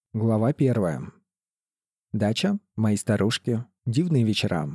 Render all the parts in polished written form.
Глава 1. Дача, мои старушки, дивные вечера.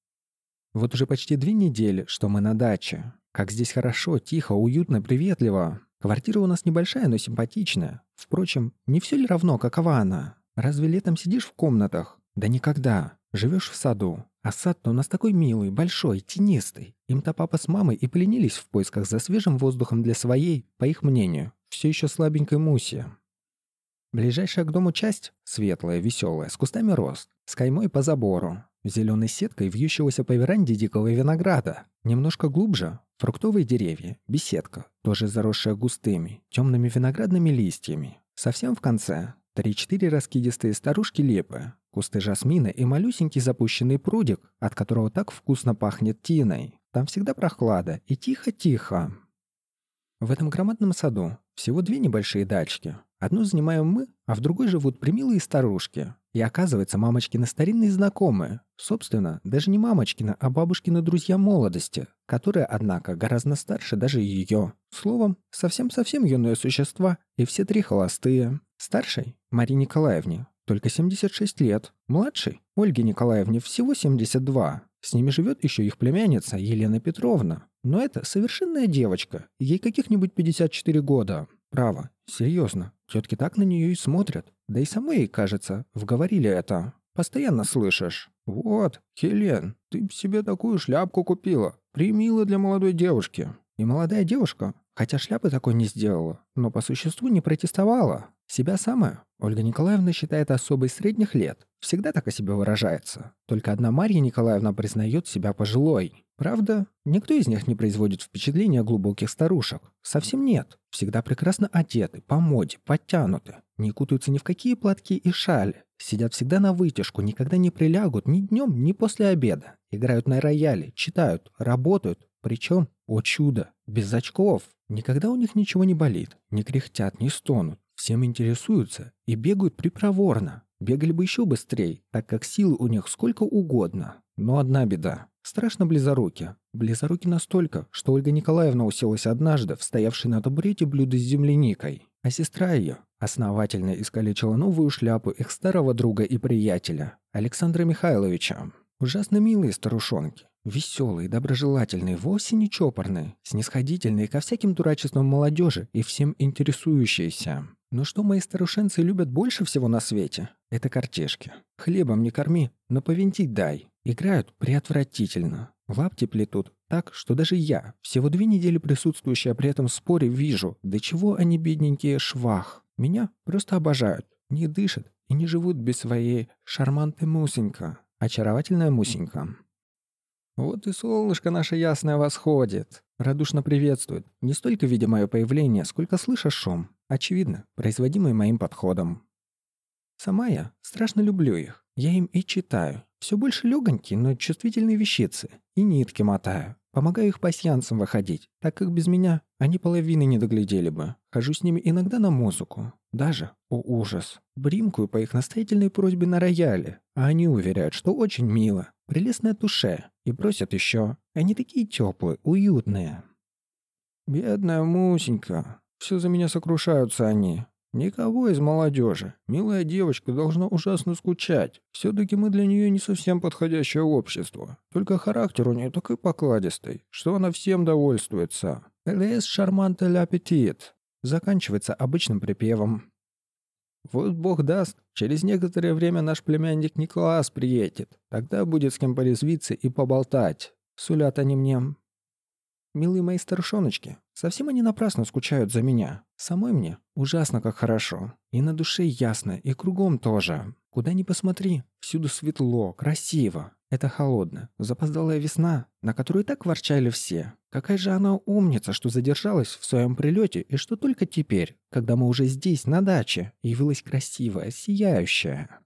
Вот уже почти 2 недели, что мы на даче. Как здесь хорошо, тихо, уютно, приветливо. Квартира у нас небольшая, но симпатичная. Впрочем, не все ли равно, какова она? Разве летом сидишь в комнатах? Да никогда. Живешь в саду. А сад-то у нас такой милый, большой, тенистый. Им-то папа с мамой и поленились в поисках за свежим воздухом для своей, по их мнению, все еще слабенькой Муси. Ближайшая к дому часть – светлая, веселая, с кустами роз, с каймой по забору, зеленой сеткой вьющегося по веранде дикого винограда. Немножко глубже – фруктовые деревья, беседка, тоже заросшая густыми, темными виноградными листьями. Совсем в конце – 3-4 раскидистые старушки-липы, кусты жасмина и малюсенький запущенный прудик, от которого так вкусно пахнет тиной. Там всегда прохлада и тихо-тихо. В этом громадном саду всего 2 небольшие дачки. Одну занимаем мы, а в другой живут примилые старушки. И оказывается, мамочкины старинные знакомые. Собственно, даже не мамочкины, а бабушкины друзья молодости, которые, однако, гораздо старше даже ее. Словом, совсем-совсем юные существа, и все 3 холостые. Старшей – Марии Николаевне, только 76 лет. Младшей – Ольге Николаевне, всего 72. С ними живет еще их племянница Елена Петровна. Но это совершенная девочка, ей каких-нибудь 54 года. Право, серьезно, тетки так на нее и смотрят. Да и самой ей, кажется, вговорили это. Постоянно слышишь: «Вот, Хелен, ты б себе такую шляпку купила. Примила для молодой девушки». И молодая девушка, хотя шляпы такой не сделала, но по существу не протестовала. Себя самая Ольга Николаевна считает особой средних лет. Всегда так о себе выражается. Только одна Марья Николаевна признает себя пожилой. Правда, никто из них не производит впечатления глубоких старушек. Совсем нет. Всегда прекрасно одеты, по моде, подтянуты. Не кутаются ни в какие платки и шали. Сидят всегда на вытяжку, никогда не прилягут ни днем, ни после обеда. Играют на рояле, читают, работают. Причем, о чудо, без очков. Никогда у них ничего не болит, не кряхтят, не стонут. Всем интересуются и бегают припроворно. Бегали бы еще быстрее, так как силы у них сколько угодно. Но одна беда. Страшно близоруки. Близоруки настолько, что Ольга Николаевна уселась однажды в стоявшей на табурете блюдо с земляникой. А сестра ее основательно искалечила новую шляпу их старого друга и приятеля, Александра Михайловича. Ужасно милые старушонки. Веселые, доброжелательные, вовсе не чопорные, снисходительные ко всяким дурачествам молодежи и всем интересующиеся. Но что мои старушенцы любят больше всего на свете – это картишки. Хлебом не корми, но повинтить дай. Играют преотвратительно. Лапти плетут так, что даже я, всего 2 недели присутствующая при этом споре, вижу, до чего они, бедненькие, швах. Меня просто обожают, не дышат и не живут без своей шарманты Мусенька, очаровательная Мусенька. Вот и солнышко наше ясное восходит. Радушно приветствует, не столько видя мое появление, сколько слыша шум, очевидно, производимый моим подходом. Сама я страшно люблю их. Я им и читаю. Все больше легонькие, но чувствительные вещицы. И нитки мотаю. Помогаю их пасьянцам выходить, так как без меня они половины не доглядели бы. Хожу с ними иногда на музыку. Даже, о ужас, бримкую по их настоятельной просьбе на рояле. А они уверяют, что очень мило, прелестное туше. И просят еще. Они такие теплые, уютные. Бедная Мусенька. Все за меня сокрушаются они. Никого из молодежи. Милая девочка должна ужасно скучать. Все-таки мы для нее не совсем подходящее общество. Только характер у нее такой покладистый, что она всем довольствуется. «Elle est charmante l'appétit» заканчивается обычным припевом. Вот Бог даст, через некоторое время наш племянник Николас приедет. Тогда будет с кем порезвиться и поболтать. Сулят они мне. Милые мои старушоночки, совсем они напрасно скучают за меня. Самой мне ужасно как хорошо. И на душе ясно, и кругом тоже. Куда ни посмотри, всюду светло, красиво. Это холодная, запоздалая весна, на которую так ворчали все. Какая же она умница, что задержалась в своем прилете, и что только теперь, когда мы уже здесь, на даче, явилась красивая, сияющая.